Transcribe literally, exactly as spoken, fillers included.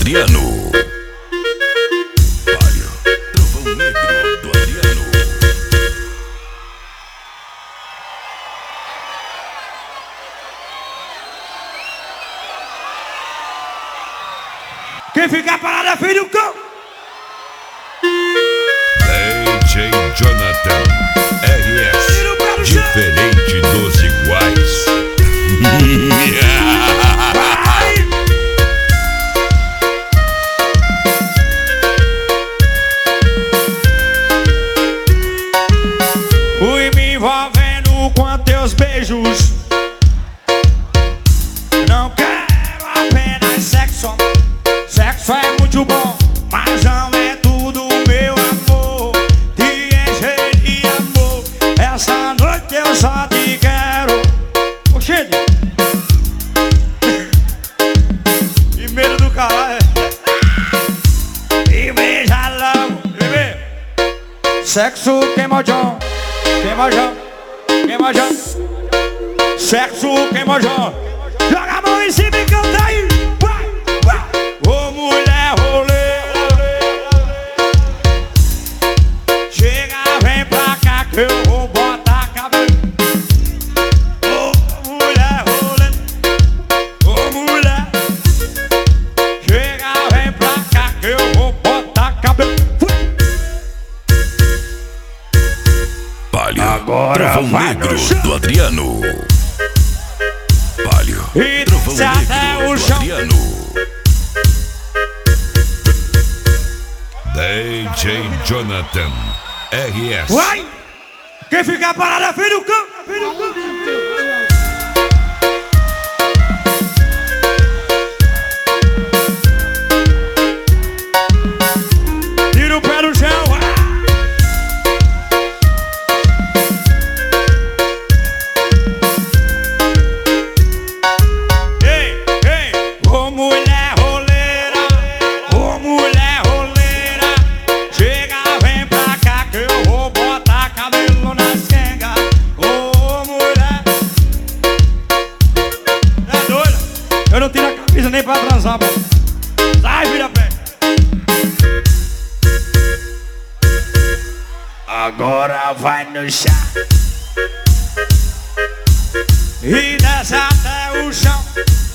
Adriano. Palio, trovão negro do Adriano. Quem ficar parado é filho do cão. D J Jonathan R S, diferente dos iguais. Fui me envolvendo com teus beijos. Não quero apenas sexo. Sexo é muito bom, mas não é tudo, meu amor. Te encher de amor. Essa noite eu só te quero. Oxê, que medo do caralho. E beija logo, bebê. Sexo queimojão, queimojão, queimojão. Sexo queimojão. Joga a mão em cima e canta aí. Vai, vai. Ô mulher rolê, chega, vem pra cá que eu vou botar cabelo. Ô mulher rolê, ô mulher, chega, vem pra cá que eu vou botar cabelo. Palio, Agora trovão vai negro no chão. do Adriano. Palio, E trovão desce até negro o do chão. Adriano. D J Jonathan R S. Vai! Quem ficar parado é filho do cão. Filho do cão. Tira o pé do chão. Ei, ei, ô mulher roleira, ô mulher roleira, chega, vem pra cá que eu vou botar cabelo nas quengas. Ô mulher, é doida? Eu não tiro a camisa nem pra transar, pô. Sai, vira pé. Agora vai no chão e desce até o chão.